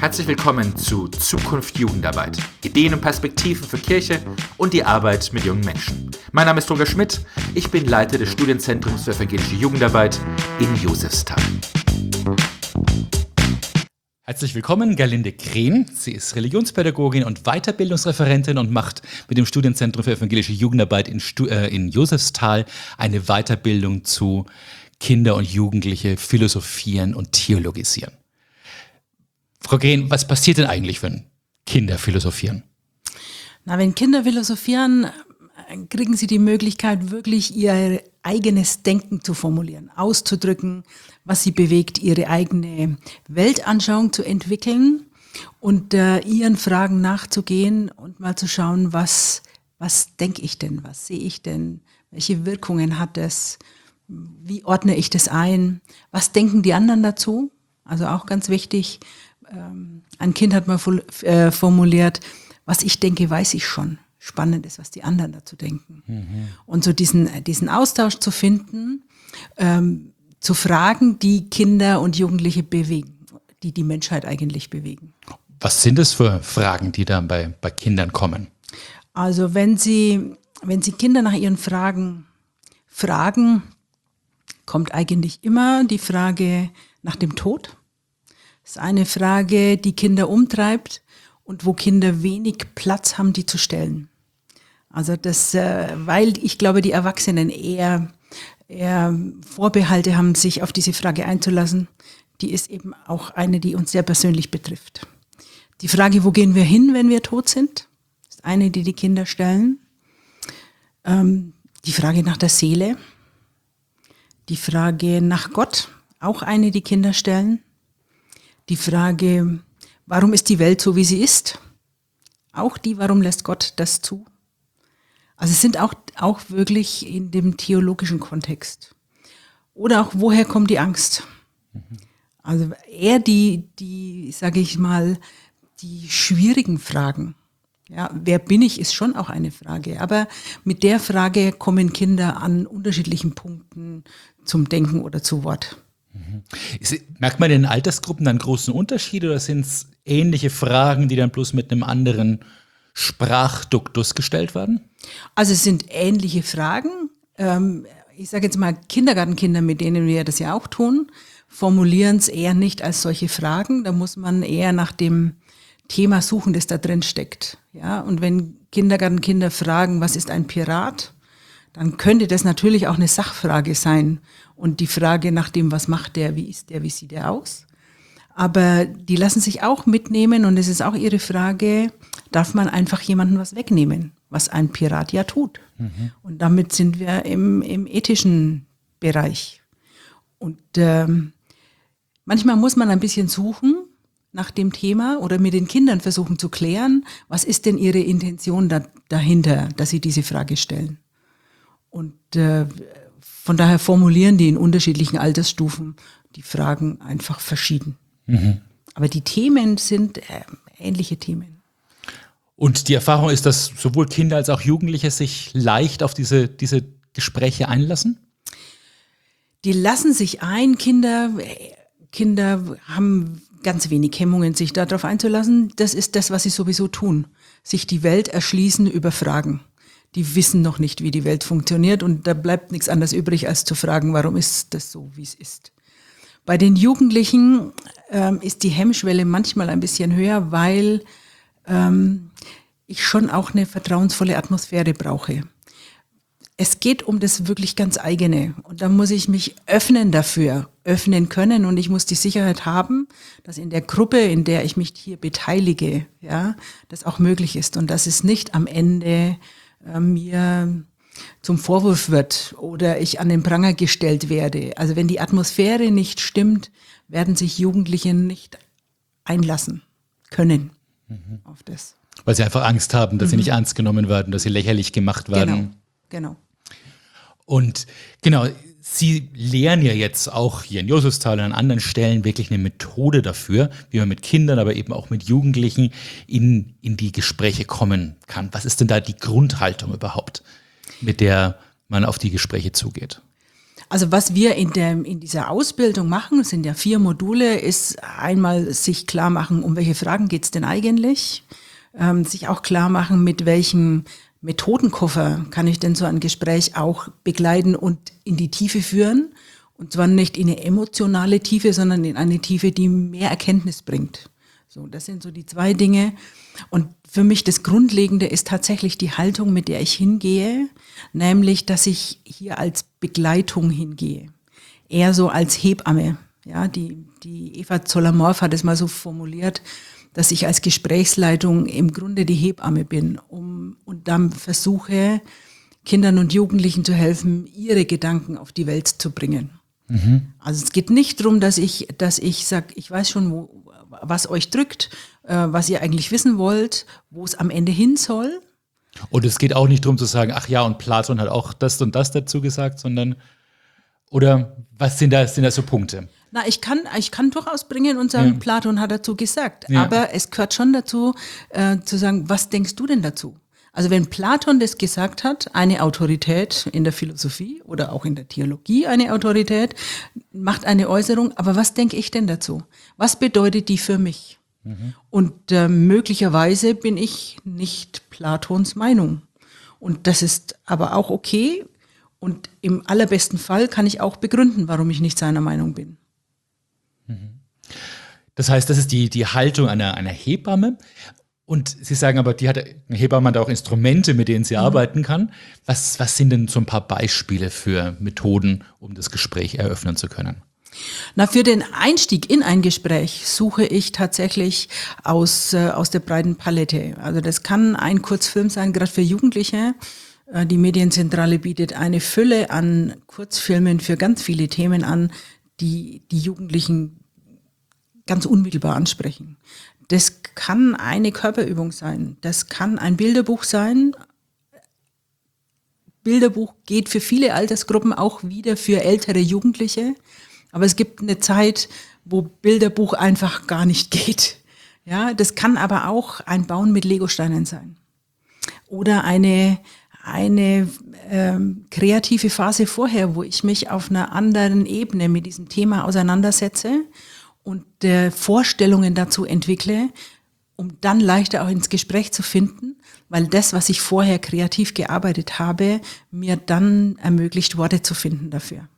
Herzlich willkommen zu Zukunft Jugendarbeit. Ideen und Perspektiven für Kirche und die Arbeit mit jungen Menschen. Mein Name ist Roger Schmidt, ich bin Leiter des Studienzentrums für evangelische Jugendarbeit in Josefsthal. Herzlich willkommen, Gerlinde Krehn. Sie ist Religionspädagogin und Weiterbildungsreferentin und macht mit dem Studienzentrum für evangelische Jugendarbeit in Josefsthal eine Weiterbildung zu Kinder und Jugendliche philosophieren und theologisieren. Frau Krehn, was passiert denn eigentlich, wenn Kinder philosophieren? Na, wenn Kinder philosophieren, kriegen sie die Möglichkeit, wirklich ihr eigenes Denken zu formulieren, auszudrücken, was sie bewegt, ihre eigene Weltanschauung zu entwickeln und ihren Fragen nachzugehen und mal zu schauen, was denke ich denn, was sehe ich denn, welche Wirkungen hat das, wie ordne ich das ein, was denken die anderen dazu? Also auch ganz wichtig, ein Kind hat mal formuliert, was ich denke, weiß ich schon. Spannend ist, was die anderen dazu denken. Mhm. Und so diesen Austausch zu finden, zu Fragen, die Kinder und Jugendliche bewegen, die die Menschheit eigentlich bewegen. Was sind es für Fragen, die dann bei Kindern kommen? Also wenn Sie Kinder nach ihren Fragen fragen, kommt eigentlich immer die Frage nach dem Tod. Das ist eine Frage, die Kinder umtreibt und wo Kinder wenig Platz haben, die zu stellen. Also weil ich glaube, die Erwachsenen eher Vorbehalte haben, sich auf diese Frage einzulassen, die ist eben auch eine, die uns sehr persönlich betrifft. Die Frage, wo gehen wir hin, wenn wir tot sind, ist eine, die Kinder stellen. Die Frage nach der Seele, die Frage nach Gott, auch eine, die Kinder stellen. Die Frage, warum ist die Welt so, wie sie ist? Auch die, warum lässt Gott das zu? Also es sind auch wirklich in dem theologischen Kontext. Oder auch, woher kommt die Angst? Also eher die, sage ich mal, die schwierigen Fragen. Ja, wer bin ich, ist schon auch eine Frage. Aber mit der Frage kommen Kinder an unterschiedlichen Punkten zum Denken oder zu Wort. Merkt man in den Altersgruppen dann großen Unterschied oder sind es ähnliche Fragen, die dann bloß mit einem anderen Sprachduktus gestellt werden? Also es sind ähnliche Fragen. Ich sage jetzt mal, Kindergartenkinder, mit denen wir das ja auch tun, formulieren es eher nicht als solche Fragen. Da muss man eher nach dem Thema suchen, das da drin steckt. Ja? Und wenn Kindergartenkinder fragen, was ist ein Pirat, dann könnte das natürlich auch eine Sachfrage sein. Und die Frage nach dem, was macht der, wie ist der, wie sieht der aus? Aber die lassen sich auch mitnehmen und es ist auch ihre Frage, darf man einfach jemandem was wegnehmen, was ein Pirat ja tut? Mhm. Und damit sind wir im ethischen Bereich. Und manchmal muss man ein bisschen suchen nach dem Thema oder mit den Kindern versuchen zu klären, was ist denn ihre Intention dahinter, dass sie diese Frage stellen. Und von daher formulieren die in unterschiedlichen Altersstufen die Fragen einfach verschieden. Mhm. Aber die Themen sind ähnliche Themen. Und die Erfahrung ist, dass sowohl Kinder als auch Jugendliche sich leicht auf diese Gespräche einlassen? Die lassen sich ein. Kinder haben ganz wenig Hemmungen, sich darauf einzulassen. Das ist das, was sie sowieso tun. Sich die Welt erschließen über Fragen. Die wissen noch nicht, wie die Welt funktioniert und da bleibt nichts anderes übrig, als zu fragen, warum ist das so, wie es ist. Bei den Jugendlichen ist die Hemmschwelle manchmal ein bisschen höher, weil ich schon auch eine vertrauensvolle Atmosphäre brauche. Es geht um das wirklich ganz eigene und da muss ich mich öffnen können und ich muss die Sicherheit haben, dass in der Gruppe, in der ich mich hier beteilige, ja, das auch möglich ist und dass es nicht am Ende mir zum Vorwurf wird oder ich an den Pranger gestellt werde. Also wenn die Atmosphäre nicht stimmt, werden sich Jugendliche nicht einlassen können auf das. Weil sie einfach Angst haben, dass sie nicht ernst genommen werden, dass sie lächerlich gemacht werden. Genau. Und genau, Sie lehren ja jetzt auch hier in Josefsthal und an anderen Stellen wirklich eine Methode dafür, wie man mit Kindern, aber eben auch mit Jugendlichen in die Gespräche kommen kann. Was ist denn da die Grundhaltung überhaupt, mit der man auf die Gespräche zugeht? Also was wir in dieser Ausbildung machen, es sind ja 4 Module, ist einmal sich klar machen, um welche Fragen geht's denn eigentlich, sich auch klar machen, mit welchem Methodenkoffer kann ich denn so ein Gespräch auch begleiten und in die Tiefe führen. Und zwar nicht in eine emotionale Tiefe, sondern in eine Tiefe, die mehr Erkenntnis bringt. So, das sind so die 2 Dinge. Und für mich das Grundlegende ist tatsächlich die Haltung, mit der ich hingehe, nämlich, dass ich hier als Begleitung hingehe. Eher so als Hebamme. Ja, die Eva Zoller-Morf hat es mal so formuliert, dass ich als Gesprächsleitung im Grunde die Hebamme bin, und dann versuche, Kindern und Jugendlichen zu helfen, ihre Gedanken auf die Welt zu bringen. Also es geht nicht darum, dass ich sage, ich weiß schon, was euch drückt, was ihr eigentlich wissen wollt, wo es am Ende hin soll. Und es geht auch nicht darum zu sagen, ach ja, und Platon hat auch das und das dazu gesagt, sondern, oder was sind da so Punkte? Na, ich kann durchaus bringen und sagen, Platon hat dazu gesagt. Ja. Aber es gehört schon dazu, zu sagen, was denkst du denn dazu? Also wenn Platon das gesagt hat, eine Autorität in der Philosophie oder auch in der Theologie eine Autorität, macht eine Äußerung, aber was denke ich denn dazu? Was bedeutet die für mich? Und möglicherweise bin ich nicht Platons Meinung. Und das ist aber auch okay. Und im allerbesten Fall kann ich auch begründen, warum ich nicht seiner Meinung bin. Das heißt, das ist die Haltung einer Hebamme. Und Sie sagen aber, eine Hebamme hat auch Instrumente, mit denen sie arbeiten kann. Was sind denn so ein paar Beispiele für Methoden, um das Gespräch eröffnen zu können? Na, für den Einstieg in ein Gespräch suche ich tatsächlich aus der breiten Palette. Also das kann ein Kurzfilm sein, gerade für Jugendliche. Die Medienzentrale bietet eine Fülle an Kurzfilmen für ganz viele Themen an, die Jugendlichen ganz unmittelbar ansprechen. Das kann eine Körperübung sein, das kann ein Bilderbuch sein. Bilderbuch geht für viele Altersgruppen auch wieder für ältere Jugendliche. Aber es gibt eine Zeit, wo Bilderbuch einfach gar nicht geht. Ja, das kann aber auch ein Bauen mit Legosteinen sein. Oder eine kreative Phase vorher, wo ich mich auf einer anderen Ebene mit diesem Thema auseinandersetze und Vorstellungen dazu entwickle, um dann leichter auch ins Gespräch zu finden, weil das, was ich vorher kreativ gearbeitet habe, mir dann ermöglicht, Worte zu finden dafür.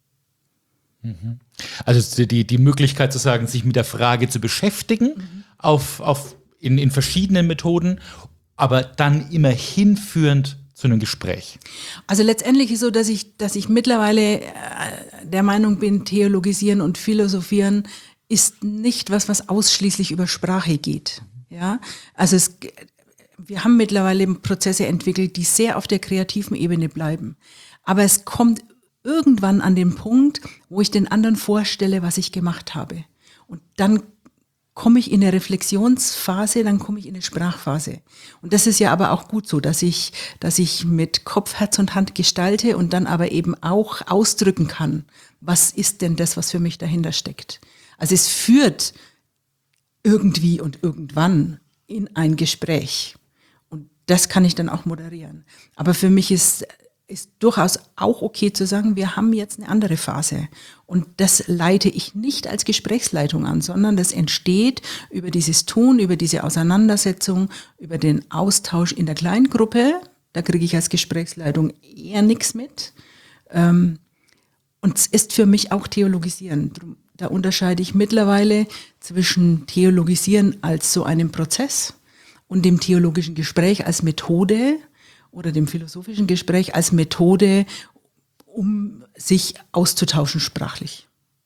Also die Möglichkeit zu sagen, sich mit der Frage zu beschäftigen, in verschiedenen Methoden, aber dann immer hinführend zu einem Gespräch. Also letztendlich ist es so, dass ich mittlerweile der Meinung bin, Theologisieren und Philosophieren ist nicht was ausschließlich über Sprache geht. Ja, also wir haben mittlerweile Prozesse entwickelt, die sehr auf der kreativen Ebene bleiben. Aber es kommt irgendwann an den Punkt, wo ich den anderen vorstelle, was ich gemacht habe. Und dann komme ich in eine Reflexionsphase, dann komme ich in eine Sprachphase. Und das ist ja aber auch gut so, dass ich mit Kopf, Herz und Hand gestalte und dann aber eben auch ausdrücken kann, was ist denn das, was für mich dahinter steckt. Also es führt irgendwie und irgendwann in ein Gespräch. Und das kann ich dann auch moderieren. Aber für mich ist durchaus auch okay zu sagen, wir haben jetzt eine andere Phase. Und das leite ich nicht als Gesprächsleitung an, sondern das entsteht über dieses Tun, über diese Auseinandersetzung, über den Austausch in der Kleingruppe. Da kriege ich als Gesprächsleitung eher nichts mit. Und es ist für mich auch Theologisieren. Da unterscheide ich mittlerweile zwischen Theologisieren als so einem Prozess und dem theologischen Gespräch als Methode oder dem philosophischen Gespräch als Methode, um sich auszutauschen sprachlich.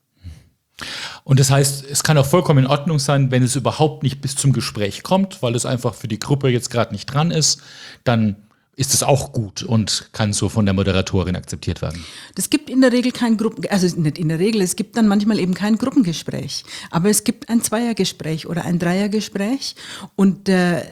Und das heißt, es kann auch vollkommen in Ordnung sein, wenn es überhaupt nicht bis zum Gespräch kommt, weil es einfach für die Gruppe jetzt gerade nicht dran ist, dann ist es auch gut und kann so von der Moderatorin akzeptiert werden. Das gibt in der Regel nicht in der Regel, es gibt dann manchmal eben kein Gruppengespräch, aber es gibt ein Zweiergespräch oder ein Dreiergespräch und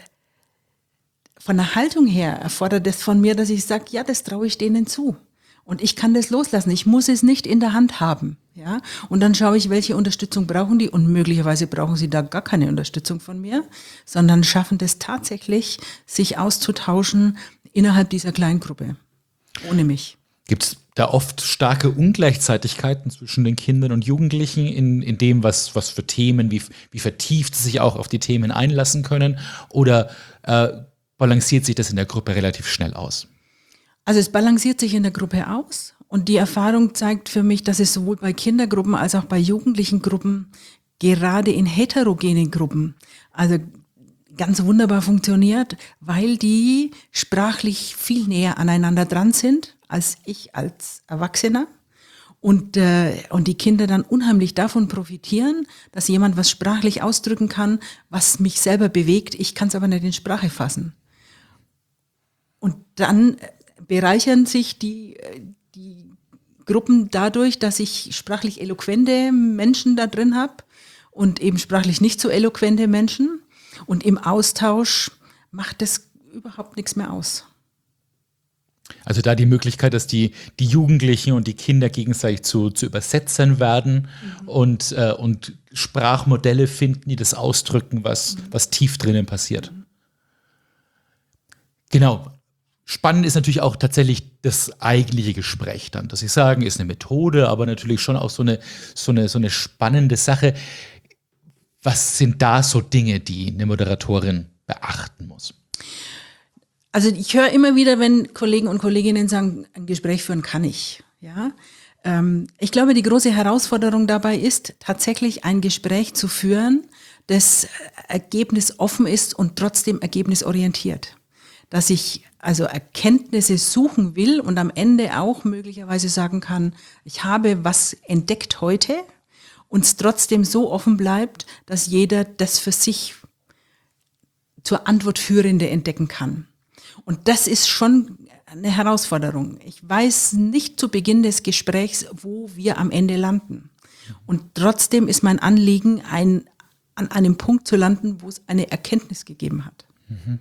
von der Haltung her erfordert es von mir, dass ich sage, ja, das traue ich denen zu. Und ich kann das loslassen. Ich muss es nicht in der Hand haben. Ja? Und dann schaue ich, welche Unterstützung brauchen die. Und möglicherweise brauchen sie da gar keine Unterstützung von mir, sondern schaffen das tatsächlich, sich auszutauschen innerhalb dieser Kleingruppe. Ohne mich. Gibt es da oft starke Ungleichzeitigkeiten zwischen den Kindern und Jugendlichen in dem, was für Themen, wie vertieft sie sich auch auf die Themen einlassen können? Oder balanciert sich das in der Gruppe relativ schnell aus? Also es balanciert sich in der Gruppe aus und die Erfahrung zeigt für mich, dass es sowohl bei Kindergruppen als auch bei jugendlichen Gruppen, gerade in heterogenen Gruppen, also ganz wunderbar funktioniert, weil die sprachlich viel näher aneinander dran sind als ich als Erwachsener. Und die Kinder dann unheimlich davon profitieren, dass jemand was sprachlich ausdrücken kann, was mich selber bewegt. Ich kann es aber nicht in Sprache fassen. Und dann bereichern sich die Gruppen dadurch, dass ich sprachlich eloquente Menschen da drin habe und eben sprachlich nicht so eloquente Menschen. Und im Austausch macht das überhaupt nichts mehr aus. Also da die Möglichkeit, dass die Jugendlichen und die Kinder gegenseitig zu Übersetzern werden und Sprachmodelle finden, die das ausdrücken, was tief drinnen passiert. Genau. Spannend ist natürlich auch tatsächlich das eigentliche Gespräch dann. Das Sie sagen, ist eine Methode, aber natürlich schon auch so eine spannende Sache. Was sind da so Dinge, die eine Moderatorin beachten muss? Also ich höre immer wieder, wenn Kollegen und Kolleginnen sagen, ein Gespräch führen kann ich. Ja? Ich glaube, die große Herausforderung dabei ist, tatsächlich ein Gespräch zu führen, das ergebnisoffen ist und trotzdem ergebnisorientiert. Dass ich also Erkenntnisse suchen will und am Ende auch möglicherweise sagen kann, ich habe was entdeckt heute und es trotzdem so offen bleibt, dass jeder das für sich zur Antwort führende entdecken kann. Und das ist schon eine Herausforderung. Ich weiß nicht zu Beginn des Gesprächs, wo wir am Ende landen. Und trotzdem ist mein Anliegen, an einem Punkt zu landen, wo es eine Erkenntnis gegeben hat. Mhm.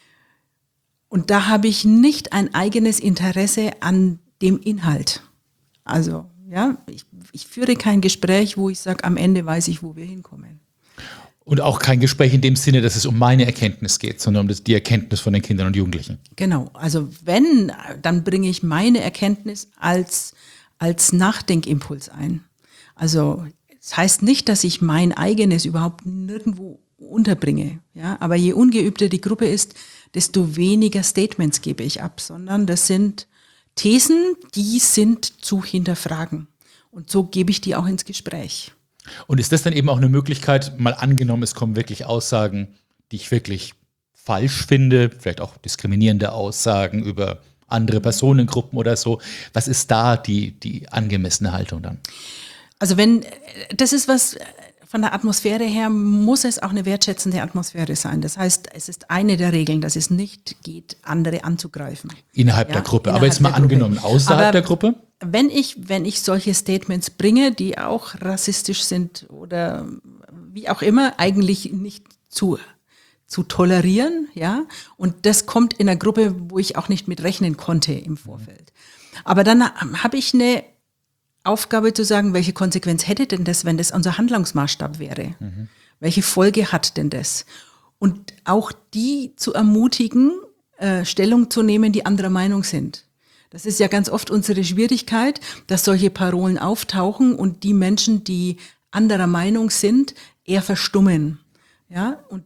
Und da habe ich nicht ein eigenes Interesse an dem Inhalt. Also, ja, ich führe kein Gespräch, wo ich sage, am Ende weiß ich, wo wir hinkommen. Und auch kein Gespräch in dem Sinne, dass es um meine Erkenntnis geht, sondern um die Erkenntnis von den Kindern und Jugendlichen. Genau, also wenn, dann bringe ich meine Erkenntnis als Nachdenkimpuls ein. Also das heißt nicht, dass ich mein eigenes überhaupt nirgendwo unterbringe. Ja? Aber je ungeübter die Gruppe ist, desto weniger Statements gebe ich ab, sondern das sind Thesen, die sind zu hinterfragen. Und so gebe ich die auch ins Gespräch. Und ist das dann eben auch eine Möglichkeit, mal angenommen, es kommen wirklich Aussagen, die ich wirklich falsch finde, vielleicht auch diskriminierende Aussagen über andere Personengruppen oder so. Was ist da die angemessene Haltung dann? Also das ist was, von der Atmosphäre her muss es auch eine wertschätzende Atmosphäre sein. Das heißt, es ist eine der Regeln, dass es nicht geht, andere anzugreifen. Innerhalb der Gruppe. Aber jetzt mal angenommen, außerhalb der Gruppe? Wenn ich solche Statements bringe, die auch rassistisch sind oder wie auch immer, eigentlich nicht zu tolerieren, ja, und das kommt in einer Gruppe, wo ich auch nicht mit rechnen konnte im Vorfeld. Aber dann habe ich eine Aufgabe zu sagen, welche Konsequenz hätte denn das, wenn das unser Handlungsmaßstab wäre? Mhm. Welche Folge hat denn das? Und auch die zu ermutigen, Stellung zu nehmen, die anderer Meinung sind. Das ist ja ganz oft unsere Schwierigkeit, dass solche Parolen auftauchen und die Menschen, die anderer Meinung sind, eher verstummen. Ja? Und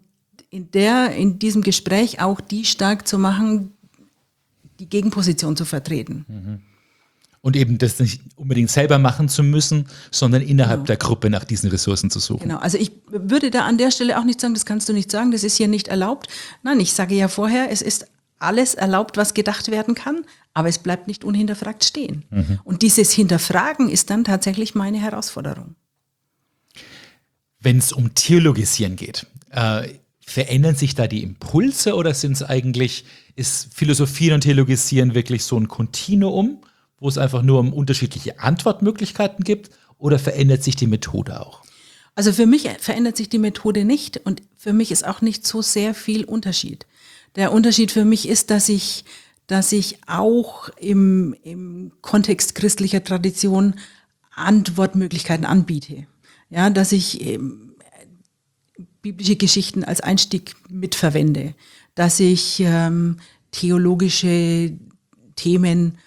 in diesem Gespräch auch die stark zu machen, die Gegenposition zu vertreten. Mhm. Und eben das nicht unbedingt selber machen zu müssen, sondern innerhalb der Gruppe nach diesen Ressourcen zu suchen. Genau, also ich würde da an der Stelle auch nicht sagen, das kannst du nicht sagen, das ist hier nicht erlaubt. Nein, ich sage ja vorher, es ist alles erlaubt, was gedacht werden kann, aber es bleibt nicht unhinterfragt stehen. Mhm. Und dieses Hinterfragen ist dann tatsächlich meine Herausforderung. Wenn es um Theologisieren geht, verändern sich da die Impulse oder ist Philosophieren und Theologisieren wirklich so ein Kontinuum, wo es einfach nur um unterschiedliche Antwortmöglichkeiten gibt, oder verändert sich die Methode auch? Also für mich verändert sich die Methode nicht und für mich ist auch nicht so sehr viel Unterschied. Der Unterschied für mich ist, dass ich auch im Kontext christlicher Tradition Antwortmöglichkeiten anbiete. Ja, dass ich biblische Geschichten als Einstieg mitverwende, dass ich theologische Themen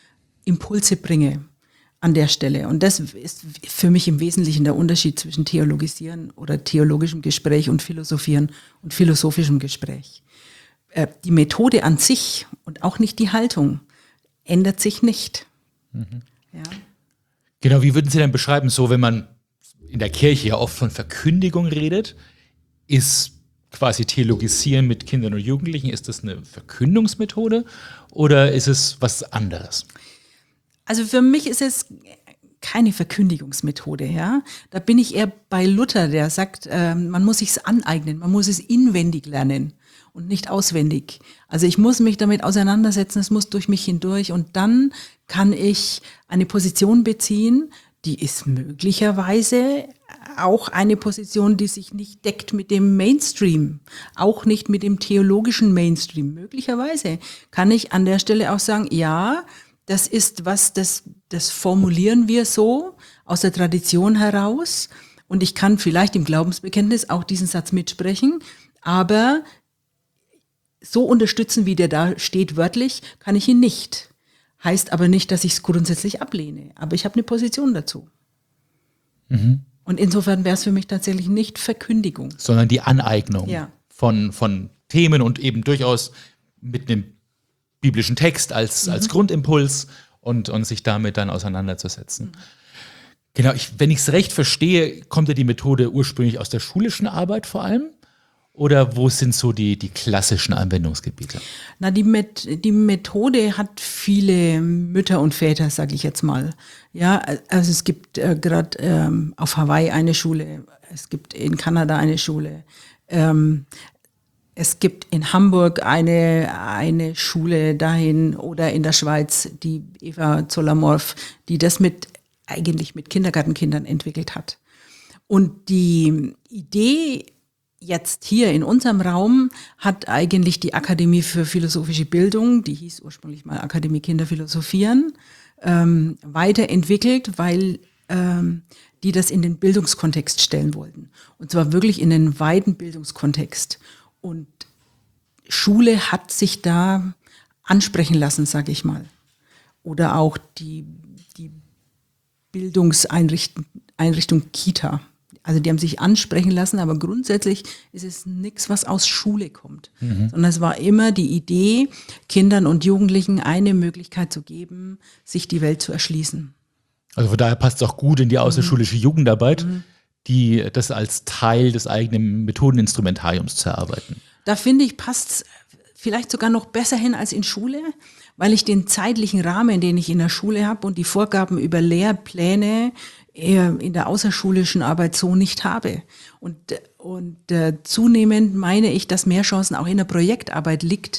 Impulse bringe an der Stelle. Und das ist für mich im Wesentlichen der Unterschied zwischen Theologisieren oder theologischem Gespräch und Philosophieren und philosophischem Gespräch. Die Methode an sich und auch nicht die Haltung ändert sich nicht. Ja. Genau, wie würden Sie denn beschreiben, so wenn man in der Kirche ja oft von Verkündigung redet, ist quasi Theologisieren mit Kindern und Jugendlichen, ist das eine Verkündungsmethode oder ist es was anderes? Also für mich ist es keine Verkündigungsmethode, ja. Da bin ich eher bei Luther, der sagt, man muss sich's aneignen, man muss es inwendig lernen und nicht auswendig. Also ich muss mich damit auseinandersetzen, es muss durch mich hindurch und dann kann ich eine Position beziehen, die ist möglicherweise auch eine Position, die sich nicht deckt mit dem Mainstream, auch nicht mit dem theologischen Mainstream. Möglicherweise kann ich an der Stelle auch sagen, ja, das ist was, das formulieren wir so aus der Tradition heraus. Und ich kann vielleicht im Glaubensbekenntnis auch diesen Satz mitsprechen, aber so unterstützen, wie der da steht wörtlich, kann ich ihn nicht. Heißt aber nicht, dass ich es grundsätzlich ablehne. Aber ich habe eine Position dazu. Und insofern wäre es für mich tatsächlich nicht Verkündigung. Sondern die Aneignung von Themen und eben durchaus mit einem biblischen Text als Grundimpuls und sich damit dann auseinanderzusetzen. Genau, wenn ich es recht verstehe, kommt ja die Methode ursprünglich aus der schulischen Arbeit vor allem? Oder wo sind so die klassischen Anwendungsgebiete? Na, die Methode hat viele Mütter und Väter, sage ich jetzt mal. Ja, also es gibt gerade auf Hawaii eine Schule, es gibt in Kanada eine Schule, es gibt in Hamburg eine Schule dahin oder in der Schweiz, die Eva Zollamorf, die das eigentlich mit Kindergartenkindern entwickelt hat. Und die Idee jetzt hier in unserem Raum hat eigentlich die Akademie für philosophische Bildung, die hieß ursprünglich mal Akademie Kinder Philosophieren, weiterentwickelt, weil die das in den Bildungskontext stellen wollten. Und zwar wirklich in den weiten Bildungskontext. Und Schule hat sich da ansprechen lassen, sage ich mal. Oder auch die Bildungseinrichtung Kita. Also die haben sich ansprechen lassen, aber grundsätzlich ist es nichts, was aus Schule kommt. Sondern es war immer die Idee, Kindern und Jugendlichen eine Möglichkeit zu geben, sich die Welt zu erschließen. Also von daher passt es auch gut in die außerschulische Jugendarbeit, die das als Teil des eigenen Methodeninstrumentariums zu erarbeiten. Da finde ich, passt es vielleicht sogar noch besser hin als in Schule, weil ich den zeitlichen Rahmen, den ich in der Schule habe und die Vorgaben über Lehrpläne in der außerschulischen Arbeit so nicht habe. Und zunehmend meine ich, dass mehr Chancen auch in der Projektarbeit liegt,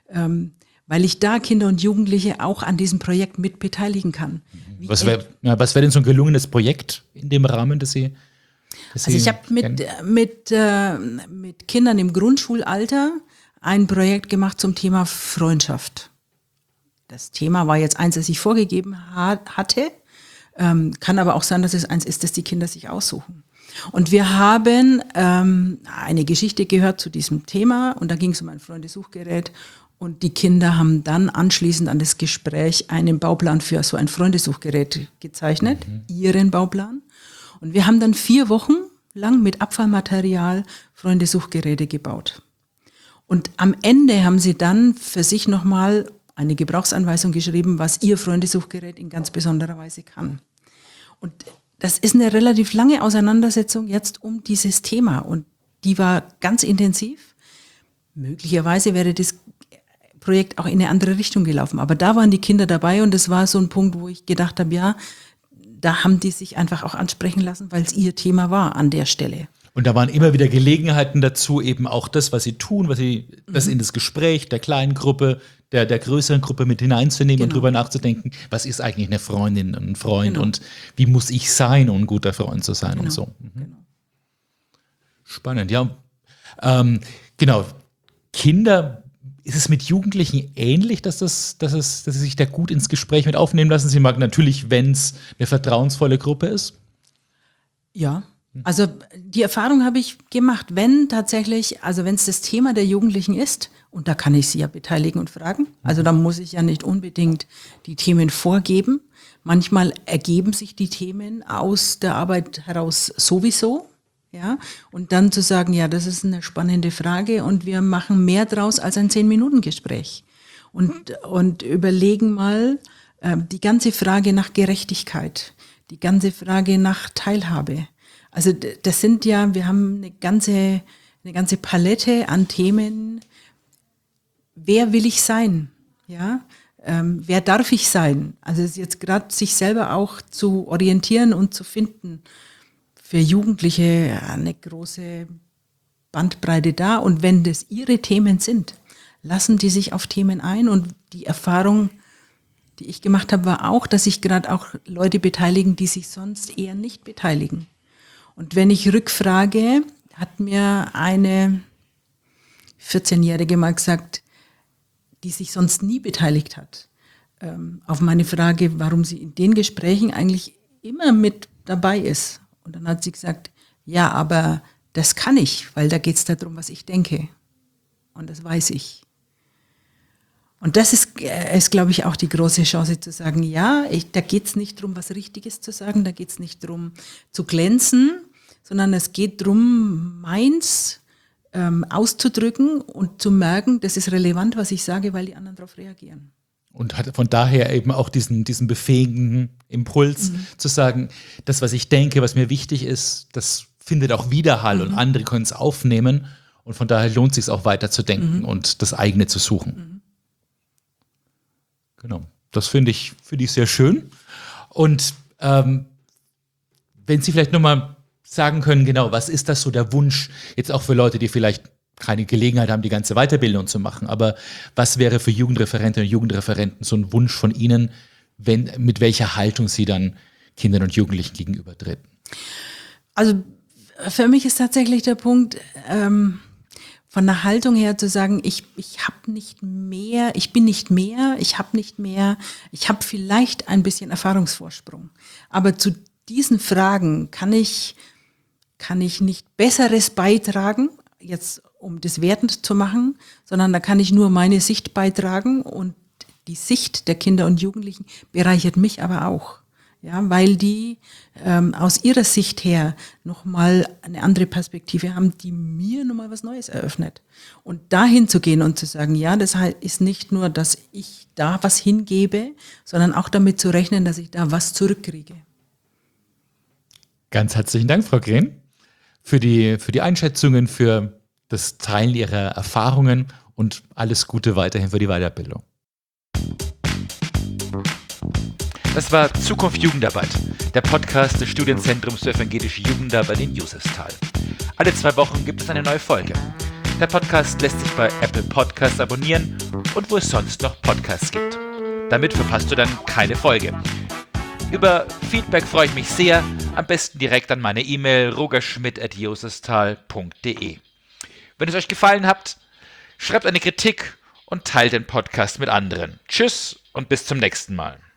weil ich da Kinder und Jugendliche auch an diesem Projekt mit beteiligen kann. Was wäre denn so ein gelungenes Projekt in dem Rahmen, das Sie also ich habe mit Kindern im Grundschulalter ein Projekt gemacht zum Thema Freundschaft. Das Thema war jetzt eins, das ich vorgegeben hatte. Kann aber auch sein, dass es eins ist, das die Kinder sich aussuchen. Und wir haben eine Geschichte gehört zu diesem Thema und da ging es um ein Freundesuchgerät und die Kinder haben dann anschließend an das Gespräch einen Bauplan für so ein Freundesuchgerät gezeichnet, ihren Bauplan. Und wir haben dann 4 Wochen lang mit Abfallmaterial Freundesuchgeräte gebaut. Und am Ende haben sie dann für sich nochmal eine Gebrauchsanweisung geschrieben, was ihr Freundesuchgerät in ganz besonderer Weise kann. Und das ist eine relativ lange Auseinandersetzung jetzt um dieses Thema und die war ganz intensiv. Möglicherweise wäre das Projekt auch in eine andere Richtung gelaufen, aber da waren die Kinder dabei und das war so ein Punkt, wo ich gedacht habe, ja, da haben die sich einfach auch ansprechen lassen, weil es ihr Thema war an der Stelle. Und da waren immer wieder Gelegenheiten dazu, eben auch das, was sie tun, das in das Gespräch der kleinen Gruppe, der größeren Gruppe mit hineinzunehmen und drüber nachzudenken, was ist eigentlich eine Freundin, ein Freund und wie muss ich sein, um ein guter Freund zu sein und so. Genau. Spannend, ja. Genau. Kinder, ist es mit Jugendlichen ähnlich, dass sie sich da gut ins Gespräch mit aufnehmen lassen? Sie mag natürlich, wenn es eine vertrauensvolle Gruppe ist. Ja, Also die Erfahrung habe ich gemacht, wenn tatsächlich, also wenn es das Thema der Jugendlichen ist, und da kann ich sie ja beteiligen und fragen, also da muss ich ja nicht unbedingt die Themen vorgeben. Manchmal ergeben sich die Themen aus der Arbeit heraus sowieso, ja, und dann zu sagen, ja, das ist eine spannende Frage und wir machen mehr draus als ein 10-Minuten-Gespräch und überlegen mal die ganze Frage nach Gerechtigkeit, die ganze Frage nach Teilhabe. Also das sind ja, wir haben eine ganze Palette an Themen. Wer will ich sein? Ja, wer darf ich sein? Also es ist jetzt gerade sich selber auch zu orientieren und zu finden. Für Jugendliche eine große Bandbreite da. Und wenn das ihre Themen sind, lassen die sich auf Themen ein. Und die Erfahrung, die ich gemacht habe, war auch, dass sich gerade auch Leute beteiligen, die sich sonst eher nicht beteiligen. Und wenn ich rückfrage, hat mir eine 14-Jährige mal gesagt, die sich sonst nie beteiligt hat, auf meine Frage, warum sie in den Gesprächen eigentlich immer mit dabei ist. Und dann hat sie gesagt, ja, aber das kann ich, weil da geht es darum, was ich denke. Und das weiß ich. Und das ist glaube ich, auch die große Chance zu sagen, ja, da geht es nicht darum, was Richtiges zu sagen, da geht es nicht darum, zu glänzen, sondern es geht darum, meins auszudrücken und zu merken, das ist relevant, was ich sage, weil die anderen darauf reagieren. Und hat von daher eben auch diesen befähigenden Impuls zu sagen, das, was ich denke, was mir wichtig ist, das findet auch Widerhall und andere können es aufnehmen. Und von daher lohnt es sich auch weiter zu denken und das eigene zu suchen. Genau, das finde ich sehr schön. Und wenn Sie vielleicht nochmal sagen können, genau, was ist das so der Wunsch, jetzt auch für Leute, die vielleicht keine Gelegenheit haben, die ganze Weiterbildung zu machen, aber was wäre für Jugendreferentinnen und Jugendreferenten so ein Wunsch von Ihnen, mit welcher Haltung Sie dann Kindern und Jugendlichen gegenübertreten? Also für mich ist tatsächlich der Punkt, von der Haltung her zu sagen, ich habe nicht mehr, ich bin nicht mehr, ich habe nicht mehr, ich habe vielleicht ein bisschen Erfahrungsvorsprung. Aber zu diesen Fragen kann ich nicht Besseres beitragen, jetzt um das wertend zu machen, sondern da kann ich nur meine Sicht beitragen und die Sicht der Kinder und Jugendlichen bereichert mich aber auch. Ja, weil die aus ihrer Sicht her nochmal eine andere Perspektive haben, die mir nochmal was Neues eröffnet. Und dahin zu gehen und zu sagen, ja, das ist nicht nur, dass ich da was hingebe, sondern auch damit zu rechnen, dass ich da was zurückkriege. Ganz herzlichen Dank, Frau Green, für die Einschätzungen, für das Teilen Ihrer Erfahrungen und alles Gute weiterhin für die Weiterbildung. Das war Zukunft Jugendarbeit, der Podcast des Studienzentrums für evangelische Jugendarbeit in Josefsthal. Alle 2 Wochen gibt es eine neue Folge. Der Podcast lässt sich bei Apple Podcasts abonnieren und wo es sonst noch Podcasts gibt. Damit verpasst du dann keine Folge. Über Feedback freue ich mich sehr, am besten direkt an meine E-Mail rogerschmidt@josefsthal.de. Wenn es euch gefallen hat, schreibt eine Kritik und teilt den Podcast mit anderen. Tschüss und bis zum nächsten Mal.